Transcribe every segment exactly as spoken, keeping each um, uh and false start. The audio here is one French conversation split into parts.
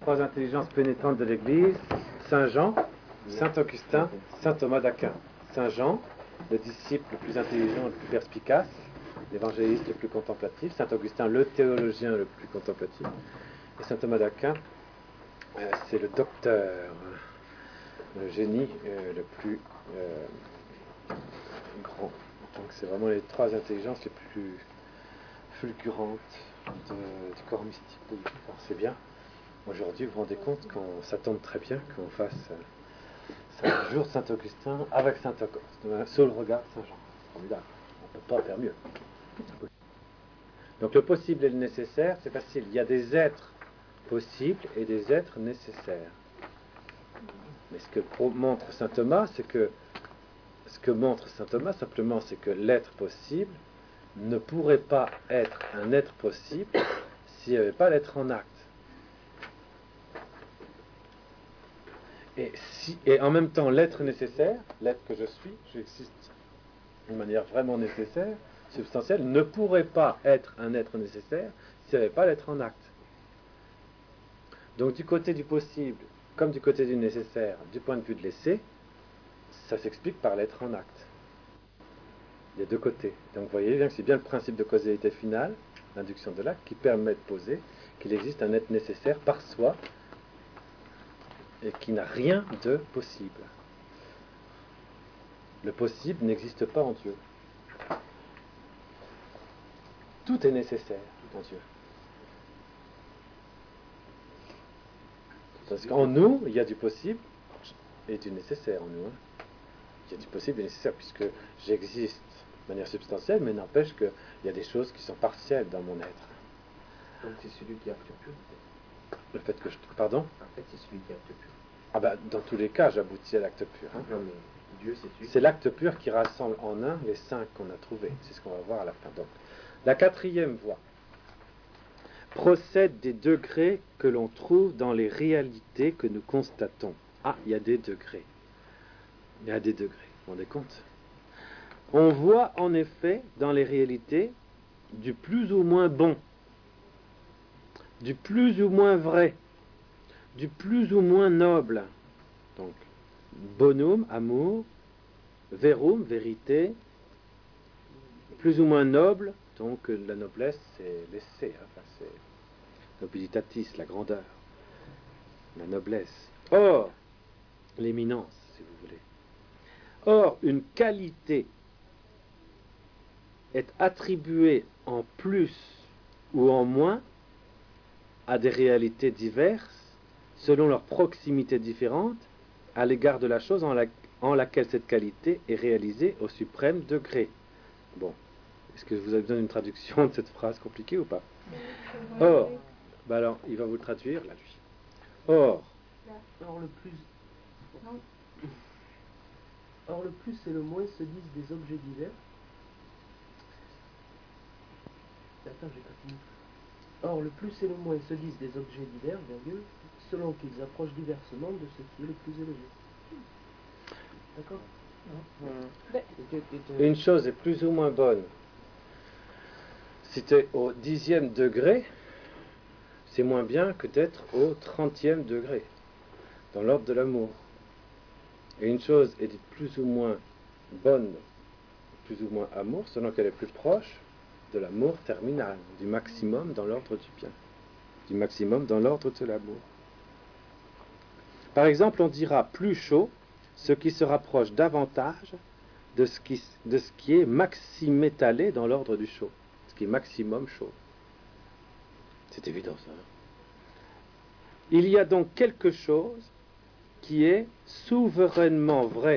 Trois intelligences pénétrantes de l'Église, Saint Jean, Saint Augustin, Saint Thomas d'Aquin. Saint Jean, le disciple le plus intelligent, le plus perspicace, l'évangéliste le plus contemplatif. Saint Augustin, le théologien le plus contemplatif. Et Saint Thomas d'Aquin, euh, c'est le docteur, le génie euh, le plus euh, grand. Donc c'est vraiment les trois intelligences les plus fulgurantes de, du corps mystique de l'Église. Alors c'est bien. Aujourd'hui, vous vous rendez compte qu'on s'attend très bien qu'on fasse euh, un jour Saint-Augustin avec Saint-Auguste, sur le regard de Saint-Jean. Formidable. On ne peut pas faire mieux. Donc le possible et le nécessaire, c'est facile. Il y a des êtres possibles et des êtres nécessaires. Mais ce que montre Saint Thomas, c'est que ce que montre Saint Thomas, simplement, c'est que l'être possible ne pourrait pas être un être possible s'il n'y avait pas l'être en acte. Et, si, et en même temps, l'être nécessaire, l'être que je suis, j'existe d'une manière vraiment nécessaire, substantielle, ne pourrait pas être un être nécessaire s'il n'y avait pas l'être en acte. Donc du côté du possible, comme du côté du nécessaire, du point de vue de l'essai, ça s'explique par l'être en acte. Il y a deux côtés. Donc vous voyez bien que c'est bien le principe de causalité finale, l'induction de l'acte, qui permet de poser qu'il existe un être nécessaire par soi, et qui n'a rien de possible. Le possible n'existe pas en Dieu. Tout est nécessaire en Dieu. Parce qu'en nous, il y a du possible et du nécessaire en nous. Hein. Il y a du possible et du nécessaire, puisque j'existe de manière substantielle, mais n'empêche qu'il y a des choses qui sont partielles dans mon être. Donc c'est celui qui acte pur. Le fait que je... Pardon ? En fait, c'est celui qui acte pur. Ah ben, dans tous les cas, j'aboutis à l'acte pur. Hein. Non, mais Dieu, c'est celui. C'est l'acte pur qui rassemble en un les cinq qu'on a trouvés. C'est ce qu'on va voir à la fin. Donc, la quatrième voie procède des degrés que l'on trouve dans les réalités que nous constatons. Ah, il y a des degrés. Il y a des degrés. Vous vous rendez compte ? On voit en effet dans les réalités du plus ou moins bon, du plus ou moins vrai, du plus ou moins noble. Donc, bonum, amour, verum, vérité, plus ou moins noble, donc la noblesse, c'est l'essai, hein, enfin, c'est nobilitatis, la grandeur, la noblesse. Or, l'éminence, si vous voulez. Or, une qualité est attribuée en plus ou en moins à des réalités diverses, selon leur proximité différente, à l'égard de la chose en, la, en laquelle cette qualité est réalisée au suprême degré. Bon, est-ce que vous avez besoin d'une traduction de cette phrase compliquée ou pas ? Or, bah alors, il va vous le traduire, là, lui. Or, Or le plus... Or le plus et le moins se disent des objets divers. Attends, j'ai pas fini. Or le plus et le moins se disent des objets divers, virgule, selon qu'ils approchent diversement de ce qui est le plus élevé. D'accord ? Mmh. Une chose est plus ou moins bonne. Si tu es au dixième degré, c'est moins bien que d'être au trentième degré, dans l'ordre de l'amour. Et une chose est dite plus ou moins bonne, plus ou moins amour, selon qu'elle est plus proche de l'amour terminal, du maximum dans l'ordre du bien, du maximum dans l'ordre de l'amour. Par exemple, on dira plus chaud ce qui se rapproche davantage de ce qui, de ce qui est maximétalé dans l'ordre du chaud, ce qui est maximum chaud. C'est évident ça. Il y a donc quelque chose qui est souverainement vrai.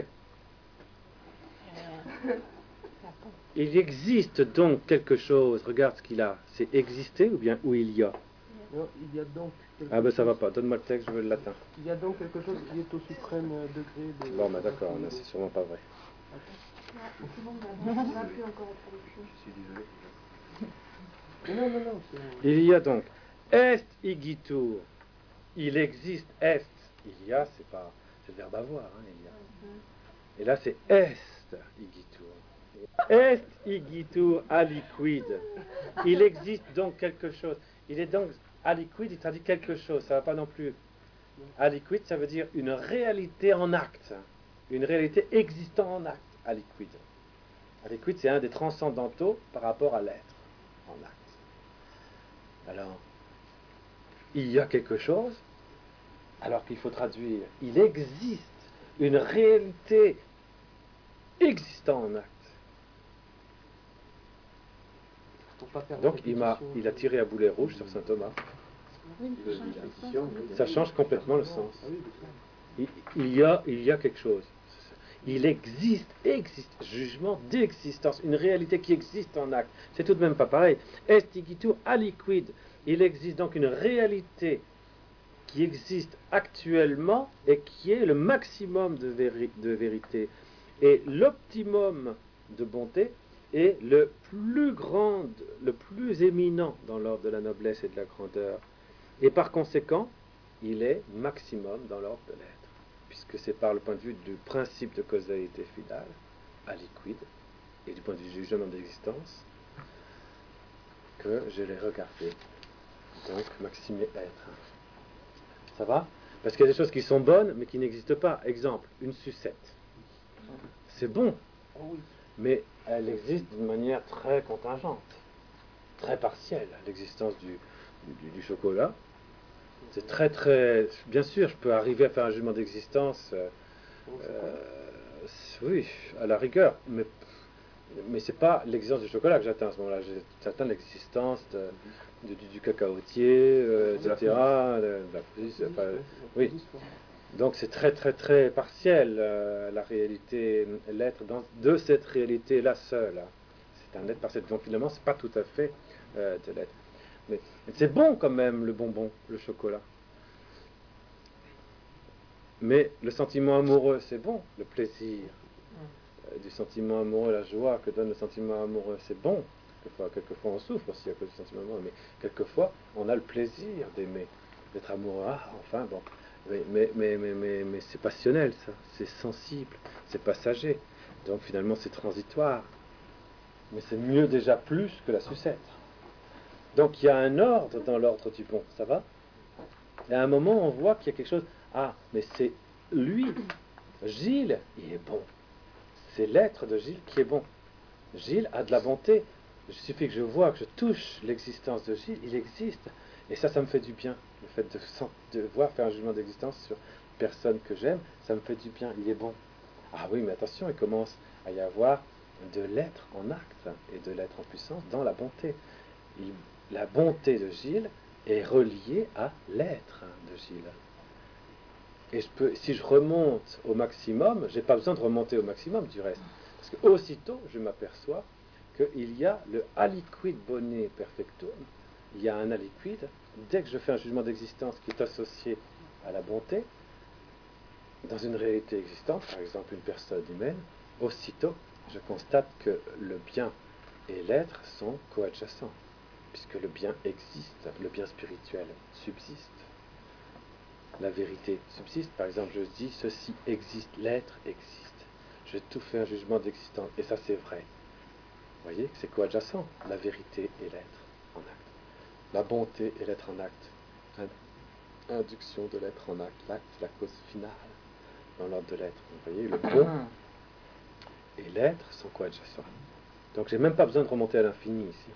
Il existe donc quelque chose, regarde ce qu'il a, c'est exister ou bien où il y a ? Non, il y a donc quelque Ah ben ça chose... va pas, donne-moi le texte, je veux le latin. Il y a donc quelque chose qui est au suprême degré de... Bon ben d'accord, mais c'est sûrement pas vrai. C'est bon, on n'a plus encore la traduction. Je suis désolé. Non, non, non. c'est- Il y a donc est igitur, il existe est, il y a, c'est pas, c'est le verbe avoir, hein, il y a. Et là c'est est igitur. Est igitur aliquid. Il existe donc quelque chose. Il est donc aliquid, il traduit quelque chose, ça ne va pas non plus. Aliquid, ça veut dire une réalité en acte, une réalité existant en acte, aliquid. Aliquid, c'est un des transcendantaux par rapport à l'être en acte. Alors, il y a quelque chose, alors qu'il faut traduire, il existe une réalité existant en acte. Donc il, m'a, il a tiré à boulet rouge sur saint Thomas. Ça change complètement le sens. Il, il, y a, il y a quelque chose. Il existe, existe, jugement d'existence, une réalité qui existe en acte. C'est tout de même pas pareil. Estigitur aliquid. Il existe donc une réalité qui existe actuellement et qui est le maximum de, véri- de vérité. Et l'optimum de bonté est le plus grand, le plus éminent dans l'ordre de la noblesse et de la grandeur. Et par conséquent, il est maximum dans l'ordre de l'être. Puisque c'est par le point de vue du principe de causalité finale, aliquid, et du point de vue du jugement d'existence, que je l'ai regardé. Donc, maxime et être. Ça va? Parce qu'il y a des choses qui sont bonnes, mais qui n'existent pas. Exemple, une sucette. C'est bon, mais elle existe d'une manière très contingente, très partielle. L'existence du, du, du chocolat, c'est très très... Bien sûr, je peux arriver à faire un jugement d'existence, euh, euh, oui, à la rigueur, mais, mais c'est pas l'existence du chocolat que j'atteins à ce moment-là. J'atteins l'existence de, de, du, du cacaotier, euh, et cetera. De, de la police, enfin, oui. Donc c'est très très très partiel, euh, la réalité, l'être dans, de cette réalité-là seule. Hein. C'est un être partiel. Donc finalement, c'est pas tout à fait euh, de l'être. Mais, mais c'est bon quand même, le bonbon, le chocolat. Mais le sentiment amoureux, c'est bon, le plaisir euh, du sentiment amoureux, la joie que donne le sentiment amoureux, c'est bon. Quelquefois, quelquefois on souffre aussi à cause du sentiment amoureux, mais quelquefois on a le plaisir d'aimer, d'être amoureux. Ah, enfin bon. Mais, mais, mais, mais, mais, mais c'est passionnel, ça. C'est sensible, c'est passager. Donc finalement, c'est transitoire. Mais c'est mieux déjà plus que la sucette. Donc il y a un ordre dans l'ordre du bon, ça va? Et à un moment, on voit qu'il y a quelque chose. Ah, mais c'est lui, Gilles, il est bon. C'est l'être de Gilles qui est bon. Gilles a de la bonté. Il suffit que je vois, que je touche l'existence de Gilles, il existe. Et ça, ça me fait du bien. Le fait de, de voir faire un jugement d'existence sur une personne que j'aime, ça me fait du bien. Il est bon. Ah oui, mais attention, il commence à y avoir de l'être en acte et de l'être en puissance dans la bonté. Il, la bonté de Gilles est reliée à l'être de Gilles. Et je peux, si je remonte au maximum, j'ai pas besoin de remonter au maximum du reste. Parce que aussitôt, je m'aperçois qu'il y a le aliquid bone perfectum. Il y a un aliquid. Dès que je fais un jugement d'existence qui est associé à la bonté, dans une réalité existante, par exemple une personne humaine, aussitôt, je constate que le bien et l'être sont coadjacents, puisque le bien existe, le bien spirituel subsiste. La vérité subsiste. Par exemple, je dis ceci existe, l'être existe. Je tout fait un jugement d'existence, et ça c'est vrai. Vous voyez que c'est coadjacent, la vérité et l'être en acte. La bonté et l'être en acte. Induction de l'être en acte. L'acte, c'est la cause finale dans l'ordre de l'être. Vous voyez, le bon et l'être sont coadjacents. Donc j'ai même pas besoin de remonter à l'infini ici.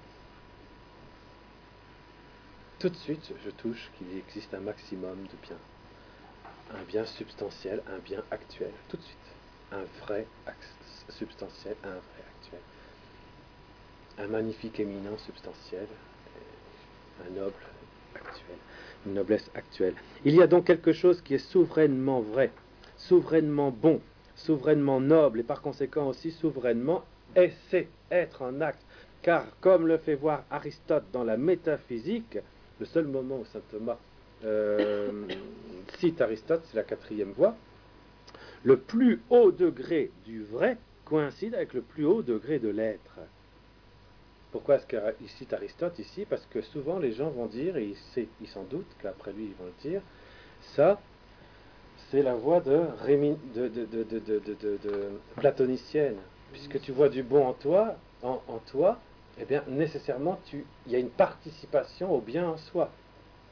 Tout de suite, je touche qu'il existe un maximum de bien. Un bien substantiel, un bien actuel. Tout de suite. Un vrai substantiel, un vrai actuel. Un magnifique éminent substantiel, un noble actuel, une noblesse actuelle. Il y a donc quelque chose qui est souverainement vrai, souverainement bon, souverainement noble et par conséquent aussi souverainement essaie, être en acte. Car comme le fait voir Aristote dans la métaphysique, le seul moment où saint Thomas euh, cite Aristote, c'est la quatrième voie, le plus haut degré du vrai coïncide avec le plus haut degré de l'être. Pourquoi est-ce qu'il cite Aristote ici? Parce que souvent les gens vont dire, et ils s'en doutent qu'après lui ils vont le dire, ça c'est la voie de, Rémi, de, de, de, de, de, de, de, de platonicienne. Puisque tu vois du bon en toi, en, en toi, eh bien nécessairement il y a une participation au bien en soi.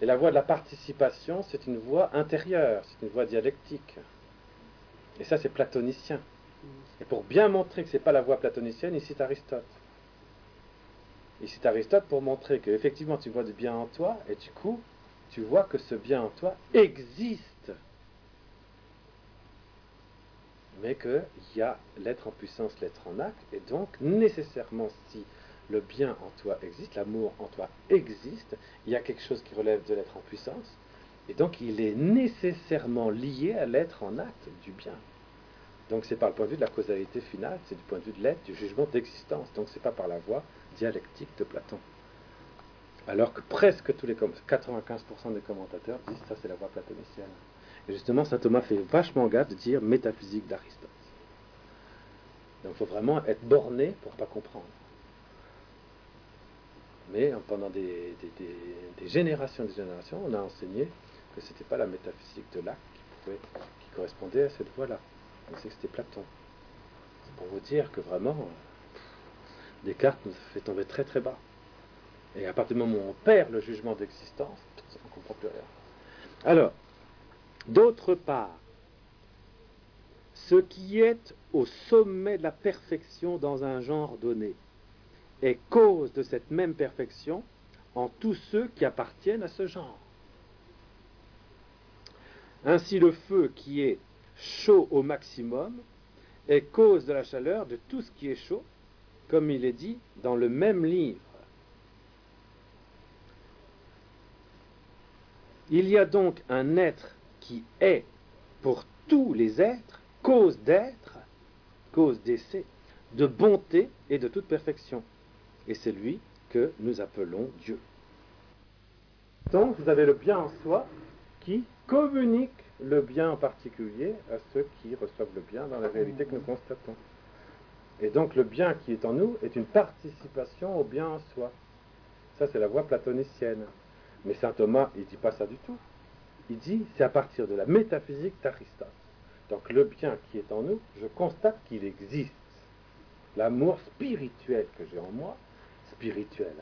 Et la voie de la participation, c'est une voie intérieure, c'est une voie dialectique. Et ça, c'est platonicien. Et pour bien montrer que ce n'est pas la voie platonicienne, il cite Aristote. Il cite Aristote pour montrer qu'effectivement, tu vois du bien en toi, et du coup, tu vois que ce bien en toi existe. Mais qu'il y a l'être en puissance, l'être en acte, et donc, nécessairement, si le bien en toi existe, l'amour en toi existe, il y a quelque chose qui relève de l'être en puissance, et donc il est nécessairement lié à l'être en acte du bien. Donc c'est par le point de vue de la causalité finale, c'est du point de vue de l'être, du jugement d'existence, donc c'est pas par la voie dialectique de Platon. Alors que presque tous les quatre-vingt-quinze pour cent des commentateurs disent ça c'est la voie platonicienne. Et justement, saint Thomas fait vachement gaffe de dire métaphysique d'Aristote. Donc il faut vraiment être borné pour ne pas comprendre. Mais pendant des, des, des, des générations et des générations, on a enseigné que ce n'était pas la métaphysique de l'acte qui, pouvait, qui correspondait à cette voie-là. On sait que c'était Platon. C'est pour vous dire que vraiment, Descartes nous fait tomber très très bas. Et à partir du moment où on perd le jugement d'existence, on ne comprend plus rien. Alors, d'autre part, ce qui est au sommet de la perfection dans un genre donné est cause de cette même perfection en tous ceux qui appartiennent à ce genre. Ainsi, le feu qui est chaud au maximum est cause de la chaleur de tout ce qui est chaud, comme il est dit dans le même livre. Il y a donc un être qui est, pour tous les êtres, cause d'être, cause d'essai, de bonté et de toute perfection. Et c'est lui que nous appelons Dieu. Donc, vous avez le bien en soi qui communique le bien en particulier à ceux qui reçoivent le bien dans la réalité que nous constatons. Et donc, le bien qui est en nous est une participation au bien en soi. Ça, c'est la voie platonicienne. Mais saint Thomas, il ne dit pas ça du tout. Il dit, c'est à partir de la métaphysique d'Aristote. Donc, le bien qui est en nous, je constate qu'il existe. L'amour spirituel que j'ai en moi, spirituel,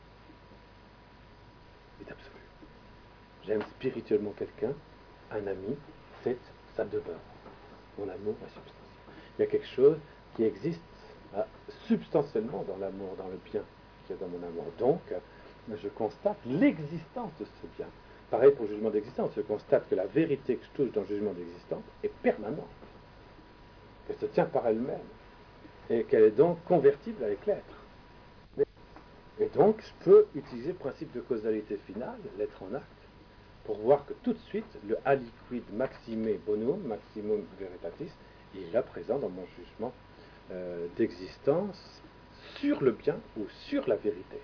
est absolu. J'aime spirituellement quelqu'un, un ami, c'est ça demeure. Mon amour est substantiel. Il y a quelque chose qui existe ah, substantiellement dans l'amour, dans le bien qu'il y a dans mon amour. Donc, je constate l'existence de ce bien. Pareil pour le jugement d'existence, je constate que la vérité que je touche dans le jugement d'existence est permanente, qu'elle se tient par elle-même, et qu'elle est donc convertible avec l'être. Et donc, je peux utiliser le principe de causalité finale, l'être en acte, pour voir que tout de suite, le aliquid maxime bonum, maximum veritatis, il est là présent dans mon jugement euh, d'existence sur le bien ou sur la vérité.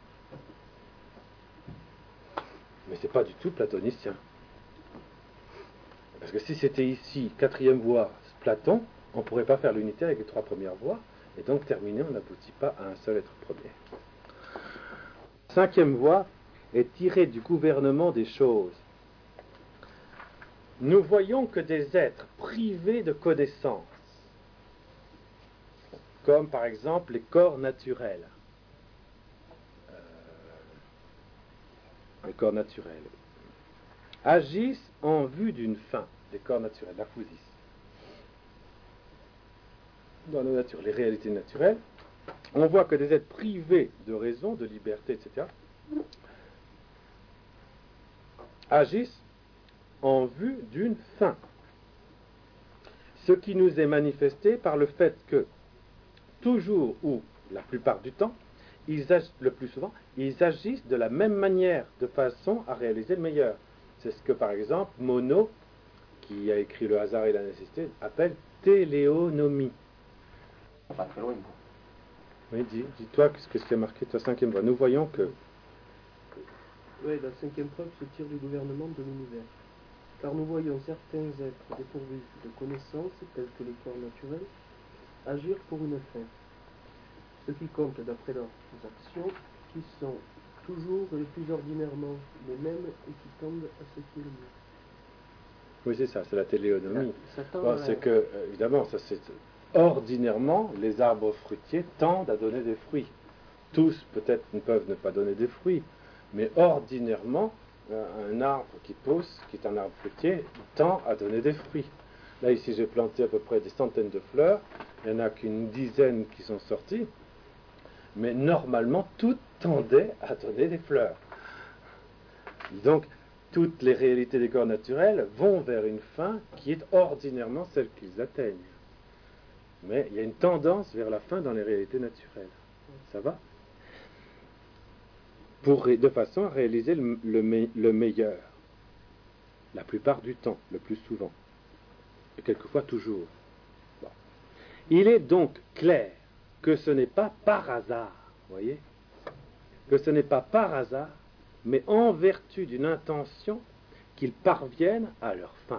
Mais ce n'est pas du tout platonicien. Parce que si c'était ici, quatrième voie, Platon, on ne pourrait pas faire l'unité avec les trois premières voies, et donc terminer, on n'aboutit pas à un seul être premier. Cinquième voie est tirée du gouvernement des choses. Nous voyons que des êtres privés de connaissance, comme par exemple les corps naturels, euh, les corps naturels, agissent en vue d'une fin, des corps naturels, la physis. Dans la nature, les réalités naturelles, on voit que des êtres privés de raison, de liberté, et cetera, agissent en vue d'une fin. Ce qui nous est manifesté par le fait que, toujours ou la plupart du temps, ils agissent, le plus souvent, ils agissent de la même manière, de façon à réaliser le meilleur. C'est ce que, par exemple, Monod, qui a écrit Le hasard et la nécessité, appelle téléonomie. Pas très loin. Oui, dis, dis-toi ce que c'est marqué, toi, cinquième voie. Nous voyons que... Oui, la cinquième preuve se tire du gouvernement de l'univers. Car nous voyons certains êtres dépourvus de connaissances, tels que les corps naturels, agir pour une fin. Ce qui compte d'après leurs actions, qui sont toujours et plus ordinairement les mêmes et qui tendent à ce qui est le mieux. Oui, c'est ça, c'est la téléonomie. Ça tend Bon, à- c'est que, euh, évidemment, ça c'est... Ordinairement, les arbres fruitiers tendent à donner des fruits. Tous, peut-être, ne peuvent ne pas donner des fruits, mais ordinairement, un arbre qui pousse, qui est un arbre fruitier, tend à donner des fruits. Là, ici, j'ai planté à peu près des centaines de fleurs. Il n'y en a qu'une dizaine qui sont sorties. Mais normalement, tout tendait à donner des fleurs. Donc, toutes les réalités des corps naturels vont vers une fin qui est ordinairement celle qu'ils atteignent. Mais il y a une tendance vers la fin dans les réalités naturelles. Ça va ? Pour, de façon à réaliser le, le, le meilleur. La plupart du temps, le plus souvent. Et quelquefois toujours. Bon. Il est donc clair que ce n'est pas par hasard, voyez, que ce n'est pas par hasard, mais en vertu d'une intention qu'ils parviennent à leur fin.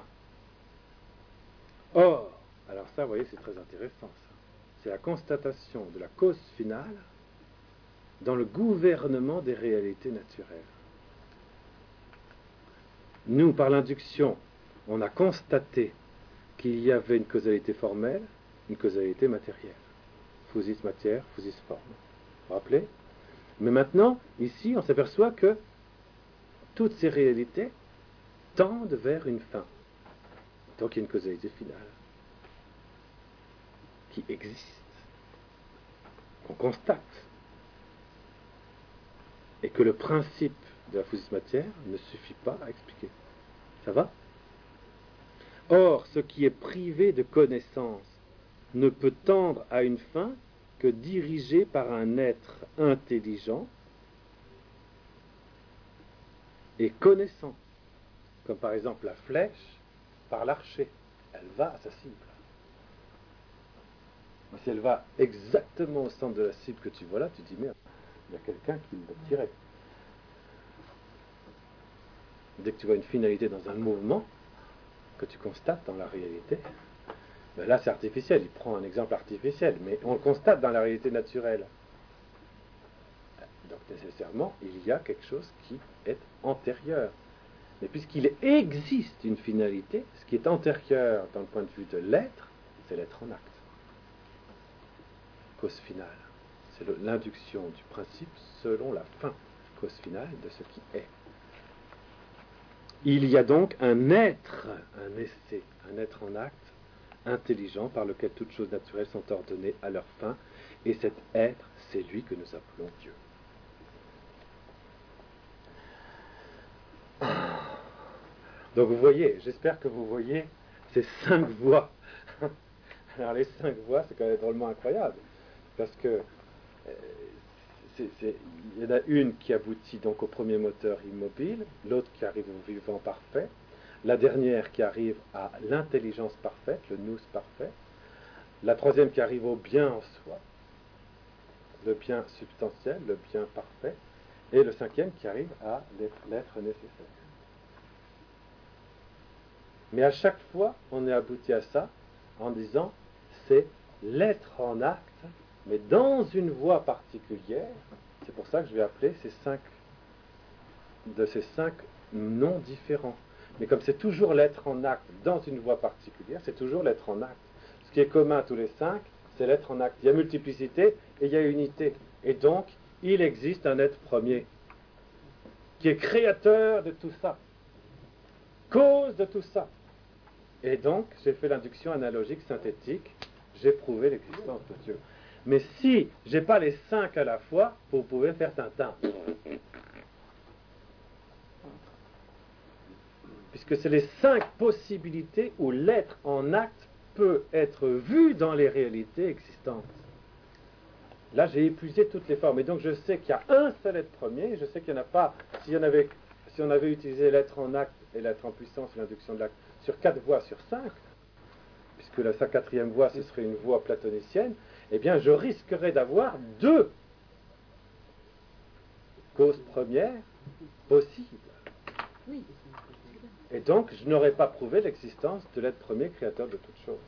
Or, alors ça, vous voyez, c'est très intéressant, ça. C'est la constatation de la cause finale dans le gouvernement des réalités naturelles. Nous, par l'induction, on a constaté qu'il y avait une causalité formelle, une causalité matérielle. Physis matière, physis forme. Vous vous rappelez ? Mais maintenant, ici, on s'aperçoit que toutes ces réalités tendent vers une fin. Donc il y a une causalité finale qui existe, qu'on constate, et que le principe de la physis matière ne suffit pas à expliquer. Ça va ? Or, ce qui est privé de connaissance ne peut tendre à une fin que dirigé par un être intelligent et connaissant, comme par exemple la flèche par l'archer. Elle va à sa cible. Mais si elle va exactement au centre de la cible que tu vois là, tu dis merde, il y a quelqu'un qui l'a tiré. Dès que tu vois une finalité dans un mouvement que tu constates dans la réalité, ben là c'est artificiel, il prend un exemple artificiel, mais on le constate dans la réalité naturelle. Donc nécessairement, il y a quelque chose qui est antérieur. Mais puisqu'il existe une finalité, ce qui est antérieur dans le point de vue de l'être, c'est l'être en acte. Cause finale. C'est le, l'induction du principe selon la fin, cause finale de ce qui est. Il y a donc un être, un essai, un être en acte, intelligent, par lequel toutes choses naturelles sont ordonnées à leur fin, et cet être, c'est lui que nous appelons Dieu. Donc vous voyez, j'espère que vous voyez ces cinq voies. Alors les cinq voies, c'est quand même drôlement incroyable, parce que euh, c'est, c'est, il y en a une qui aboutit donc au premier moteur immobile, l'autre qui arrive au vivant parfait, la dernière qui arrive à l'intelligence parfaite, le nous parfait, la troisième qui arrive au bien en soi, le bien substantiel, le bien parfait, et le cinquième qui arrive à l'être, l'être nécessaire. Mais à chaque fois, on est abouti à ça en disant c'est l'être en acte, mais dans une voie particulière. C'est pour ça que je vais appeler ces cinq, de ces cinq noms différents. Mais comme c'est toujours l'être en acte dans une voie particulière, c'est toujours l'être en acte. Ce qui est commun à tous les cinq, c'est l'être en acte. Il y a multiplicité et il y a unité. Et donc, il existe un être premier qui est créateur de tout ça, cause de tout ça. Et donc, j'ai fait l'induction analogique synthétique, j'ai prouvé l'existence de Dieu. Mais si je n'ai pas les cinq à la fois, vous pouvez faire Tintin. Puisque c'est les cinq possibilités où l'être en acte peut être vu dans les réalités existantes. Là, j'ai épuisé toutes les formes. Et donc, je sais qu'il y a un seul être premier. Je sais qu'il n'y en a pas. Si on avait, si on avait utilisé l'être en acte et l'être en puissance et l'induction de l'acte sur quatre voies sur cinq, puisque la, sa quatrième voie, ce serait une voie platonicienne, eh bien, je risquerais d'avoir deux causes premières possibles. Et donc, je n'aurais pas prouvé l'existence de l'être premier créateur de toutes choses.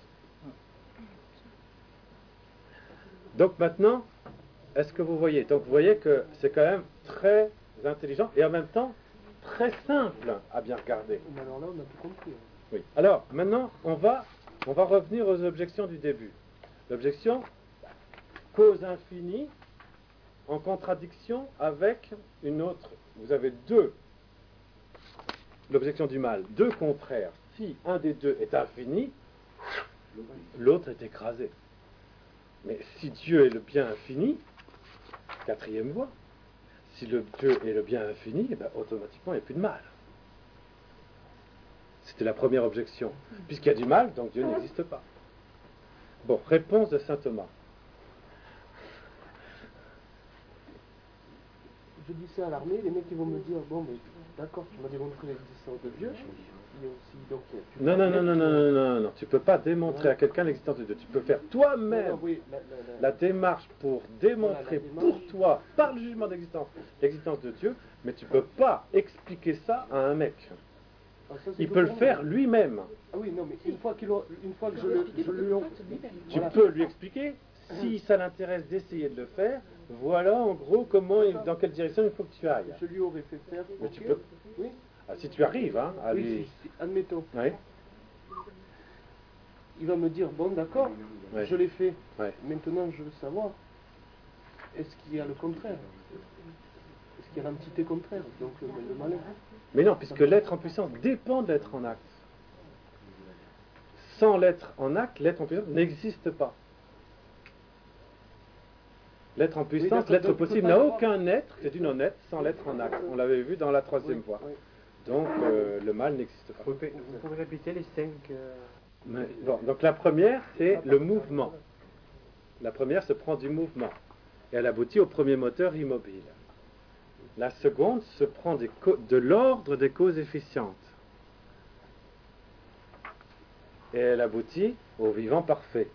Donc maintenant, est-ce que vous voyez? Donc vous voyez que c'est quand même très intelligent et en même temps très simple à bien regarder. Mais alors là, on a tout compris. Oui. Alors, maintenant, on va, on va revenir aux objections du début. L'objection, cause infinie, en contradiction avec une autre. Vous avez deux l'objection du mal, deux contraires. Si un des deux est infini, l'autre est écrasé. Mais si Dieu est le bien infini, quatrième voie, si le Dieu est le bien infini, eh ben, automatiquement il n'y a plus de mal. C'était la première objection. Puisqu'il y a du mal, donc Dieu n'existe pas. Bon, réponse de saint Thomas. Je dis ça à l'armée, les mecs ils vont me dire, bon mais d'accord, tu m'as démontré l'existence de Dieu, il y a aussi donc... Tu Non, non, non, non, non, non, non, non, tu ne peux pas démontrer Ouais. à quelqu'un l'existence de Dieu. Tu peux faire Non, toi-même non, oui, la, la, la- la démarche pour démontrer Voilà, la démarche. pour toi, par le jugement d'existence, l'existence de Dieu, mais tu ne peux pas expliquer ça à un mec. Ah, ça, c'est Il tout peut le pour faire moi. lui-même. Ah oui, non mais une fois, qu'il aura- une fois que je le... Je le Tu voilà. peux lui expliquer, si ça l'intéresse d'essayer de le faire, voilà en gros comment, et dans quelle direction il faut que tu ailles. Je lui aurais fait faire... Mais ok. tu peux. Oui, Ah, si tu arrives hein, à oui lui... si- si- admettons. Ouais, Il va me dire, bon d'accord, ouais, je l'ai fait. ouais. Maintenant je veux savoir, est-ce qu'il y a le contraire? Est-ce qu'il y a l'entité contraire? Donc le, le malheur. Mais non, puisque l'être en puissance dépend de l'être en acte. Sans l'être en acte, l'être en puissance n'existe pas. L'être en puissance, d'accord, l'être donc, possible peut n'a pas aucun être, c'est du non-être sans l'être en acte. On l'avait vu dans la troisième Oui, voie. oui. Donc euh, le mal n'existe pas. Vous pouvez, vous pouvez répéter les cinq... euh, Mais, bon, donc la première, c'est le mouvement. La première se prend du mouvement. Et elle aboutit au premier moteur immobile. La seconde se prend des co- de l'ordre des causes efficientes. Et elle aboutit au vivant parfait.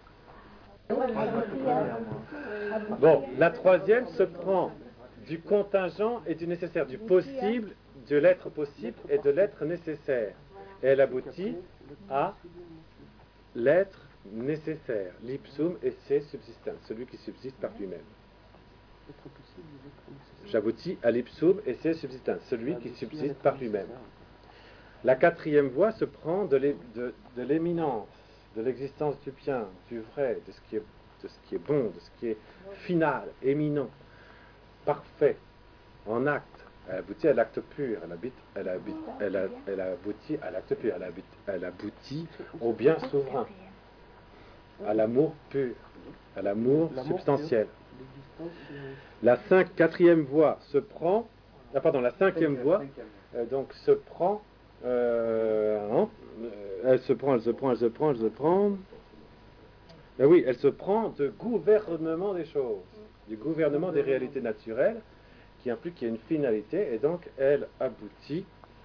Bon, la troisième se prend du contingent et du nécessaire, du possible, de l'être possible et de l'être nécessaire. Et elle aboutit à l'être nécessaire, l'ipsum esse subsistens, celui qui subsiste par lui-même. Être possible, être nécessaire. J'aboutis à l'ipsum esse subsistens, celui qui subsiste par lui-même. La quatrième voie se prend de l'é- de- de l'éminence, de l'existence du bien, du vrai, de ce qui est, de ce qui est bon, de ce qui est final, éminent, parfait, en acte. Elle aboutit à l'acte pur, elle, habite, elle, habite, elle, a- elle aboutit à l'acte pur, elle, habite, elle aboutit au bien souverain, à l'amour pur, à l'amour L'amour substantiel. L'existence de... La cinq, quatrième voie se prend, ah pardon, la cinquième voie, euh, donc se prend, euh, hein, euh, elle se prend, elle se prend, elle se prend, elle se prend. Ben oui, elle se prend de gouvernement des choses, du gouvernement des réalités naturelles, qui implique qu'il y a une finalité, et donc elle aboutit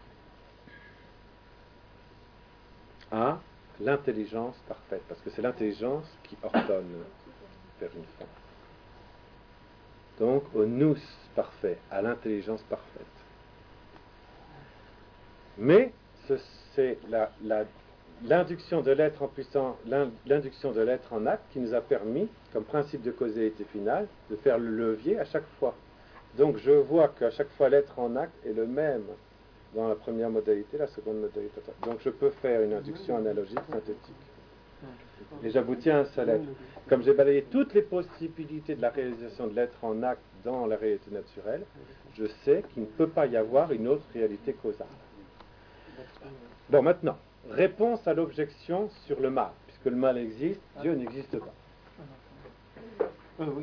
à l'intelligence parfaite, parce que c'est l'intelligence qui ordonne vers une fin. Donc au nous parfait, à l'intelligence parfaite. Mais ce- c'est la- la- l'induction de l'être en puissance, l'in- l'induction de l'être en acte qui nous a permis, comme principe de causalité finale, de faire le levier à chaque fois. Donc je vois qu'à chaque fois l'être en acte est le même dans la première modalité, la seconde modalité. Donc je peux faire une induction analogique synthétique. Et j'aboutis à un seul être. Comme j'ai balayé toutes les possibilités de la réalisation de l'être en acte dans la réalité naturelle, je sais qu'il ne peut pas y avoir une autre réalité causale. Bon, maintenant, réponse à l'objection sur le mal. Puisque le mal existe, Dieu n'existe pas. Ah oui.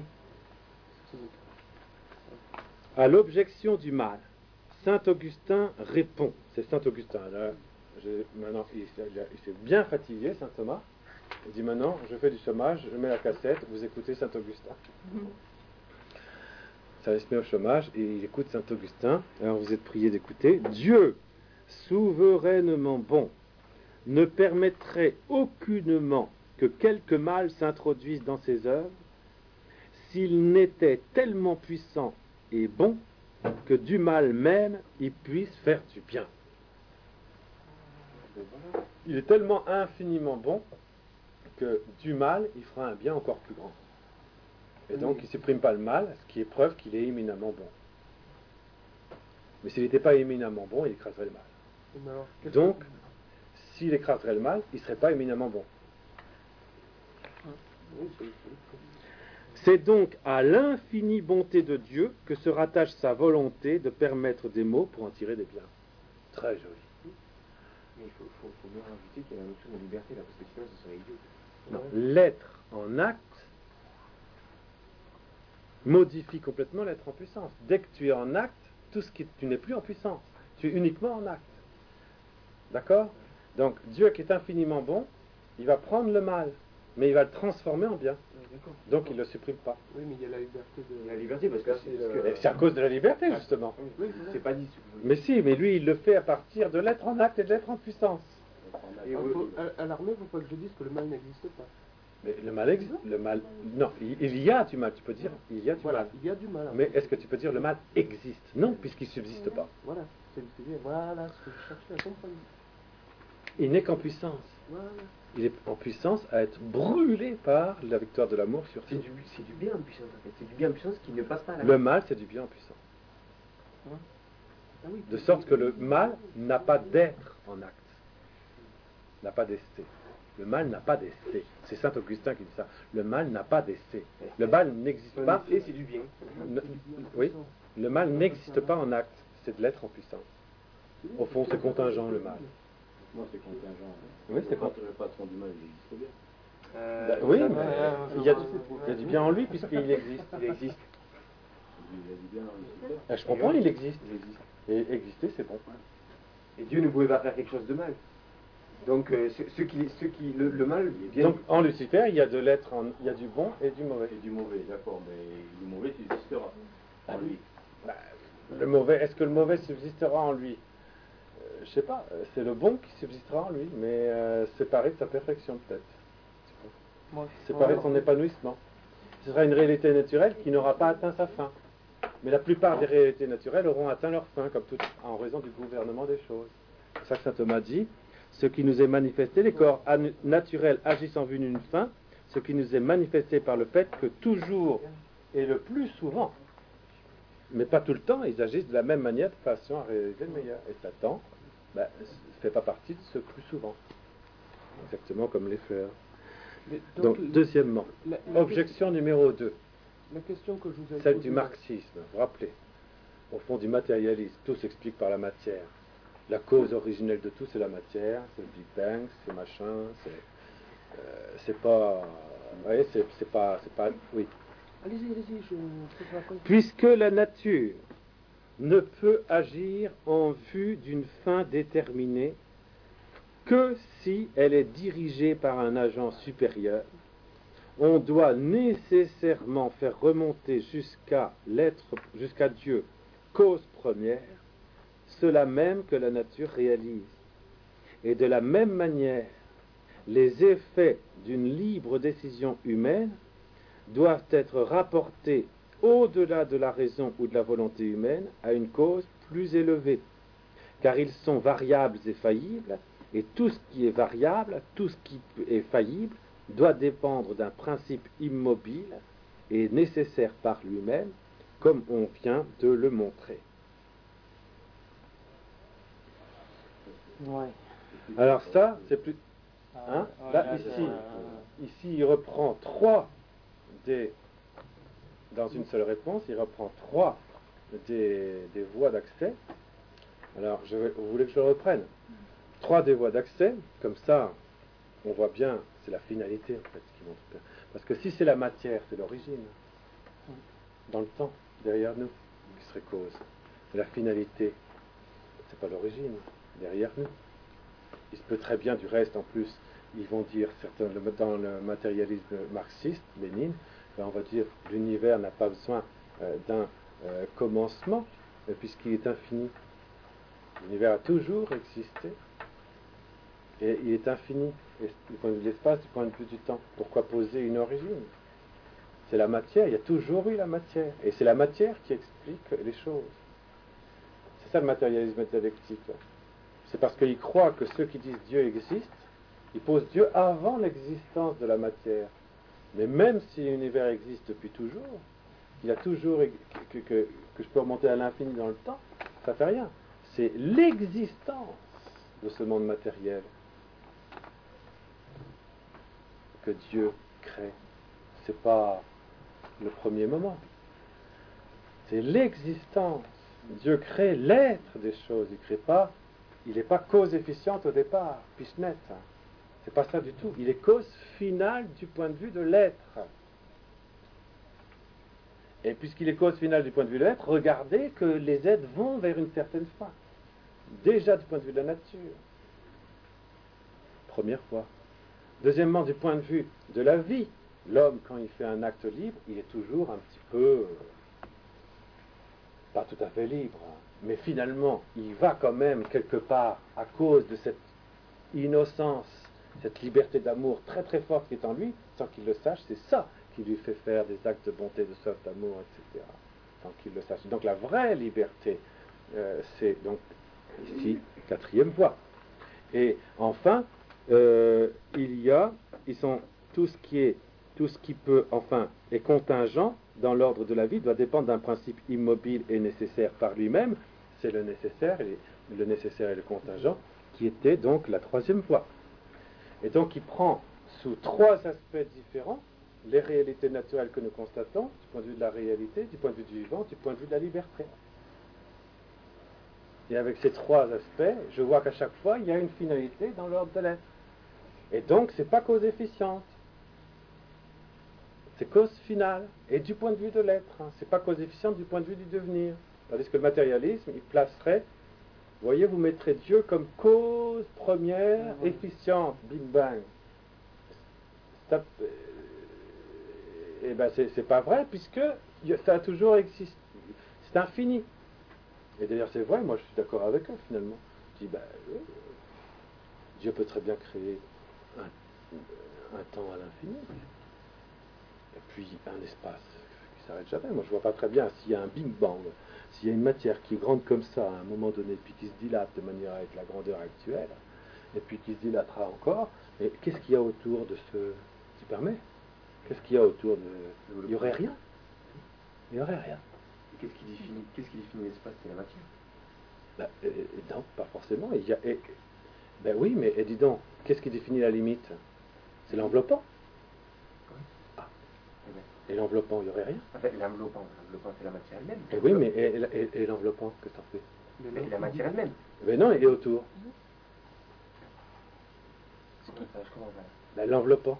À l'objection du mal, saint Augustin répond. C'est saint Augustin. Là, j'ai- maintenant, il, il a- il s'est bien fatigué, saint Thomas. Il dit maintenant, je fais du chômage, je mets la cassette, vous écoutez saint Augustin. Ça se met au chômage et il écoute saint Augustin. Alors vous êtes prié d'écouter. Dieu, souverainement bon, ne permettrait aucunement que quelque mal s'introduise dans ses œuvres s'il n'était tellement puissant et bon que du mal même il puisse faire du bien. Il est tellement infiniment bon que du mal il fera un bien encore plus grand. Et donc il ne supprime pas le mal, ce qui est preuve qu'il est éminemment bon. Mais s'il n'était pas éminemment bon, il écraserait le mal. Mais alors, quel- Donc, s'il écraserait le mal, il ne serait pas éminemment bon. Oui, c'est- c'est- C'est donc à l'infinie bonté de Dieu que se rattache sa volonté de permettre des maux pour en tirer des biens. Très joli. Mais il faut, faut, faut bien rajouter qu'il y a la notion de liberté là, parce que sinon ce serait idiot. Non, l'être en acte modifie complètement l'être en puissance. Dès que tu es en acte, tout ce qui tu n'es plus en puissance, tu es uniquement en acte. D'accord? Donc Dieu qui est infiniment bon, il va prendre le mal, mais il va le transformer en bien. D'accord. Donc il ne le supprime pas. Oui, mais il y a la liberté de... La liberté, parce que c'est Et le... c'est à cause de la liberté, justement. Oui, c'est pas dit. Mais si, mais lui, il le fait à partir de l'être en acte et de l'être en puissance. Et Ah, oui, faut- à à l'armée, il ne faut pas que je dise que le mal n'existe pas. Mais le mal existe. Le mal. Non, il, il y a du mal. Tu peux dire, il y a du Voilà, mal. il y a du mal. Mais est-ce que tu peux dire le mal existe? Non, puisqu'il ne subsiste pas. Voilà, c'est le sujet. Voilà ce que je cherchais à comprendre. Il n'est qu'en puissance. Voilà. Il est en puissance à être brûlé par la victoire de l'amour sur c'est tout. du, c'est du bien en puissance en fait. C'est du bien en puissance qui ne passe pas à la Le mal, c'est du bien en puissance. Ah oui, De sorte que le mal n'a pas d'être en acte. N'a pas d'essai. Le mal n'a pas d'essai. C'est saint Augustin qui dit ça. Le mal n'a pas d'essai. Le mal n'existe Son pas. effet, c'est du bien. Ne- oui, le mal n'existe pas en acte. C'est de l'être en puissance. Au fond, c'est contingent le mal. Moi, c'est contingent. Oui, c'est quand con- le patron du mal, il existe bien. Euh, Bah, oui, ça, mais euh, il y, a du, il y a du bien en lui puisqu'il existe. Il existe. Il a dit bien dans Lucifer. Ah, je comprends, il existe. Il existe. Et exister, c'est bon. Et Dieu ne pouvait pas faire quelque chose de mal. Donc, euh, ce, ce qui, ce qui, le, le mal, il est bien. Donc en Lucifer, il y a de l'être, en- il y a du bon et du mauvais. Et du mauvais, d'accord, mais du mauvais subsistera en lui. Bah, le mauvais, est-ce que le mauvais subsistera en lui? Euh, Je sais pas. euh, C'est le bon qui subsistera en lui, mais euh, séparé de sa perfection peut-être. Moi, Séparé de son épanouissement. Ce sera une réalité naturelle qui n'aura pas atteint sa fin. Mais la plupart des réalités naturelles auront atteint leur fin, comme tout, en raison du gouvernement des choses. C'est pour ça que saint Thomas dit, ce qui nous est manifesté, les corps anu- naturels agissent en vue d'une fin, ce qui nous est manifesté par le fait que toujours et le plus souvent, mais pas tout le temps, ils agissent de la même manière de façon à réaliser le meilleur. Et Satan ben, ne fait pas partie de ce plus souvent. Exactement comme les fleurs. Mais Donc, le- deuxièmement, la, la objection numéro deux. question- la question que je vous ai Celle posée- du marxisme, vous vous rappelez, au fond du matérialisme, tout s'explique par la matière. La cause originelle de tout, c'est la matière, c'est le Big Bang, c'est machin, c'est, euh, c'est pas, vous voyez, c'est, c'est pas, c'est pas, oui. Allez-y, allez-y, je je vous raconte. Puisque la nature ne peut agir en vue d'une fin déterminée que si elle est dirigée par un agent supérieur, on doit nécessairement faire remonter jusqu'à l'être, jusqu'à Dieu, cause première, cela même que la nature réalise. Et de la même manière, les effets d'une libre décision humaine doivent être rapportés au-delà de la raison ou de la volonté humaine à une cause plus élevée, car ils sont variables et faillibles, et tout ce qui est variable, tout ce qui est faillible, doit dépendre d'un principe immobile et nécessaire par lui-même, comme on vient de le montrer. Ouais. Alors ça, c'est plus... Ah, Hein ouais, Là, là, ici, c'est- ici, il reprend trois des... Dans une seule réponse, il reprend trois des, des voies d'accès. Alors, je vais- vous voulez que je le reprenne? Trois des voies d'accès, comme ça, on voit bien, c'est la finalité en fait qui montre bien. Parce que si c'est la matière, c'est l'origine. Dans le temps, derrière nous, qui serait cause. Mais la finalité, c'est pas l'origine, derrière nous. Il se peut très bien, du reste, en plus, ils vont dire, certains, le- dans le matérialisme marxiste, Lénine, ben, on va dire l'univers n'a pas besoin euh, d'un euh, commencement, euh, puisqu'il est infini. L'univers a toujours existé, et il est infini. Et du point de vue de l'espace, du point de vue du temps. Pourquoi poser une origine? C'est la matière, il y a toujours eu la matière, et c'est la matière qui explique les choses. C'est ça le matérialisme dialectique. C'est parce qu'ils croient que ceux qui disent Dieu existe, ils posent Dieu avant l'existence de la matière. Mais même si l'univers existe depuis toujours, il a toujours que, que, que je peux remonter à l'infini dans le temps, ça fait rien. C'est l'existence de ce monde matériel que Dieu crée. C'est pas le premier moment. C'est l'existence. Dieu crée l'être des choses. Il ne crée pas il n'est pas cause efficiente au départ, Pishnet. C'est pas ça du tout. Il est cause finale du point de vue de l'être. Et puisqu'il est cause finale du point de vue de l'être, regardez que les êtres vont vers une certaine fin. Déjà du point de vue de la nature. Première fois. Deuxièmement, du point de vue de la vie, l'homme, quand il fait un acte libre, il est toujours un petit peu, euh, pas tout à fait libre, hein, mais finalement, il va quand même quelque part, à cause de cette innocence, cette liberté d'amour très très forte qui est en lui, sans qu'il le sache, c'est ça qui lui fait faire des actes de bonté, de soif, d'amour, et cetera. Sans qu'il le sache. Donc la vraie liberté, euh, c'est donc ici, quatrième voie. Et enfin, euh, il y a, ils sont tout ce qui est, tout ce qui peut, enfin, est contingent dans l'ordre de la vie doit dépendre d'un principe immobile et nécessaire par lui-même. C'est le nécessaire, et le nécessaire et le contingent, qui était donc la troisième voie. Et donc il prend sous trois aspects différents les réalités naturelles que nous constatons, du point de vue de la réalité, du point de vue du vivant, du point de vue de la liberté. Et avec ces trois aspects, je vois qu'à chaque fois, il y a une finalité dans l'ordre de l'être. Et donc, ce n'est pas cause efficiente. C'est cause finale. Et du point de vue de l'être. Hein. Ce n'est pas cause efficiente du point de vue du devenir. Tandis que le matérialisme, il placerait, vous voyez, vous mettrez Dieu comme cause première, mmh. efficiente, Big Bang. Ça, euh, et ben, c'est, c'est pas vrai, puisque ça a toujours existé. C'est infini. Et d'ailleurs, c'est vrai, moi je suis d'accord avec eux finalement. Je dis, ben, euh, Dieu peut très bien créer un, un temps à l'infini, et puis un espace qui ne s'arrête jamais. Moi je vois pas très bien s'il y a un Big Bang, s'il y a une matière qui est grande comme ça à un moment donné, puis qui se dilate de manière avec la grandeur actuelle, et puis qui se dilatera encore, et qu'est-ce qu'il y a autour de ce qui permet? Qu'est-ce qu'il y a autour de... Il n'y aurait rien. Il n'y aurait rien. Qu'est-ce qui définit, qu'est-ce qui définit l'espace? C'est la matière. Ben, et, et non, pas forcément. Il y a, et, ben oui, mais et dis donc, qu'est-ce qui définit la limite? C'est l'enveloppant. Oui. Ah. Et l'enveloppant, il n'y aurait rien. En fait, l'enveloppant, l'enveloppant c'est la matière elle-même. Et oui, mais et, et, et l'enveloppant, qu'est-ce que t'en fais? Mais la matière elle-même. Ben non, et autour. Ben, l'enveloppant.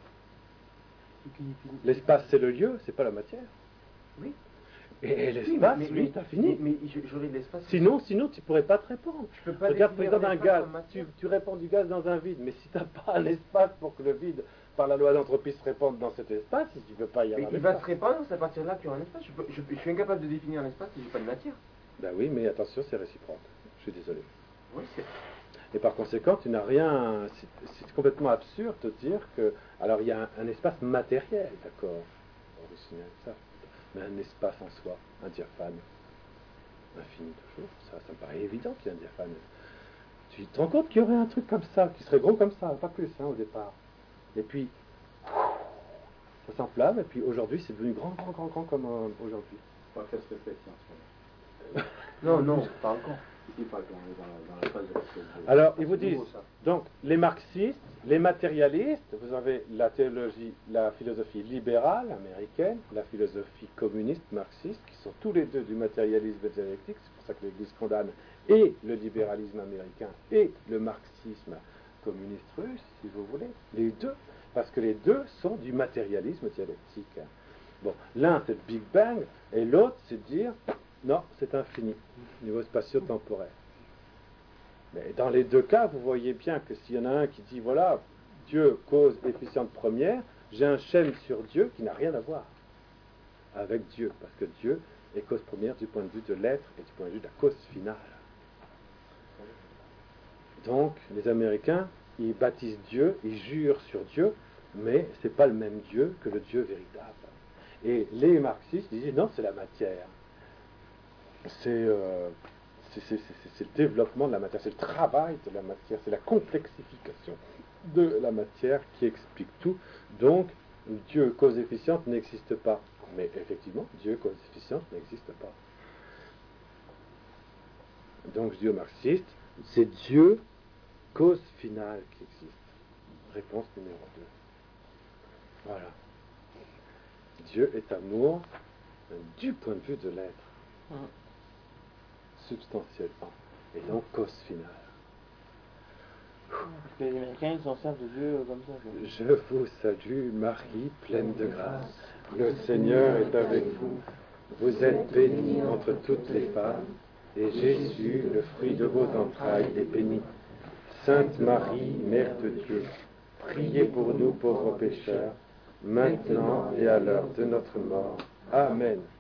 L'espace, c'est le lieu, c'est pas la matière. Oui. Et l'espace, oui, lui, t'as fini. Mais, mais j'aurais de l'espace. Sinon, sinon, tu pourrais pas te répandre. Je peux pas. Regarde, par exemple, un gaz. Tu, tu répands du gaz dans un vide, mais si tu n'as pas un espace pour que le vide, par la loi d'entropie, se répande dans cet espace, tu ne peux pas y avoir. Mais il va se répandre, c'est à partir de là qu'il y aura un espace. Je, peux, je, je suis incapable de définir un espace si j'ai pas de matière. Ben oui, mais attention, c'est réciproque. Je suis désolé. Oui, c'est. Et par conséquent, tu n'as rien. C'est, c'est complètement absurde de dire que. Alors, il y a un, un espace matériel, d'accord, originel, ça. Mais un espace en soi, un diaphane, infini toujours, ça, ça me paraît évident qu'il y a un diaphane. Tu te rends compte qu'il y aurait un truc comme ça, qui serait gros comme ça, pas plus, hein, au départ. Et puis, ça s'enflamme, et puis aujourd'hui, c'est devenu grand, grand, grand, grand comme euh, aujourd'hui. On va faire cette réflexion. Non, non, pas encore. Il faut qu'on est dans la, dans la phase de... Alors, ils vous disent, donc, les marxistes, les matérialistes, vous avez la théologie, la philosophie libérale américaine, la philosophie communiste marxiste, qui sont tous les deux du matérialisme et dialectique, c'est pour ça que l'Église condamne et le libéralisme américain et le marxisme communiste russe, si vous voulez, les deux, parce que les deux sont du matérialisme dialectique. Bon, l'un c'est le Big Bang, et l'autre c'est de dire, non, c'est infini, au niveau spatio-temporel. Mais dans les deux cas, vous voyez bien que s'il y en a un qui dit, voilà, Dieu, cause efficiente première, j'ai un schème sur Dieu qui n'a rien à voir avec Dieu, parce que Dieu est cause première du point de vue de l'être et du point de vue de la cause finale. Donc, les Américains, ils baptisent Dieu, ils jurent sur Dieu, mais ce n'est pas le même Dieu que le Dieu véritable. Et les marxistes disent, non, c'est la matière. C'est... Euh, C'est, c'est, c'est, c'est le développement de la matière, c'est le travail de la matière, c'est la complexification de la matière qui explique tout. Donc, Dieu cause efficiente n'existe pas. Mais effectivement, Dieu cause efficiente n'existe pas. Donc, je dis aux marxistes, c'est Dieu cause finale qui existe. Réponse numéro deux. Voilà. Dieu est amour du point de vue de l'être. Substantiellement, et donc cause finale. Les Américains, ils s'en servent de Dieu comme ça. quoi. Je vous salue, Marie, pleine de grâce. Le Seigneur est avec vous. Vous êtes bénie entre toutes les femmes, et Jésus, le fruit de vos entrailles, est béni. Sainte Marie, Mère de Dieu, priez pour nous pauvres pécheurs, maintenant et à l'heure de notre mort. Amen.